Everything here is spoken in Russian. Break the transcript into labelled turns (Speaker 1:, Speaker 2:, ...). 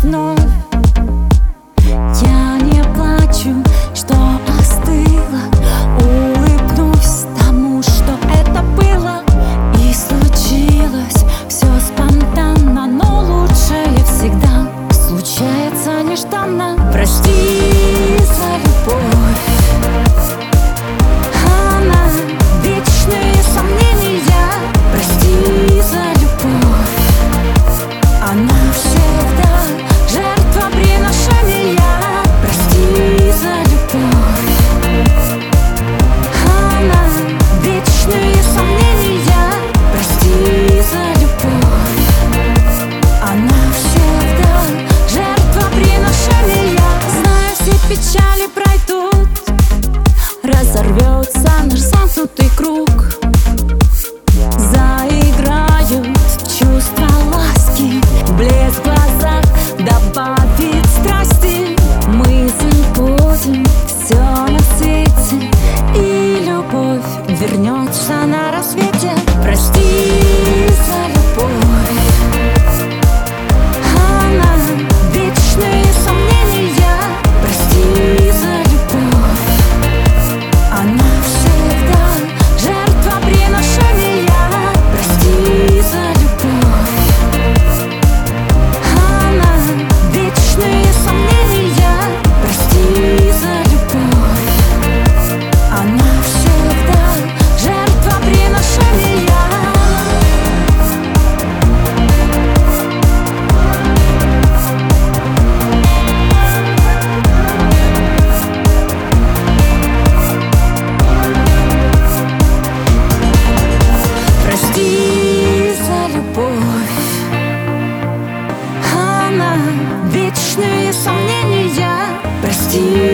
Speaker 1: вновь. Я не плачу, что остыла, улыбнусь тому, что это было. И случилось все спонтанно, но лучшее всегда случается нежданно. Прости за любовь, она вечные сомнения. Прости за любовь, она всегда жертвоприношения. Прости за любовь, она вечные сомнения. Прости за любовь, она всегда жертвоприношения. Знаю, все печали пройдут, разорвется наш замкнутый круг. Заиграют чувства ласки, блеск в глазах добавит страсти. Мы забудем все на свете, и любовь вернется на рассвете. Прости за любовь, она вечные сомнения. Прости за любовь, она всегда жертвоприношения. Прости за любовь, она вечные сомнения. Прости за любовь, она всегда жертвоприношения. Прости за любовь, она вечные сомнения. Прости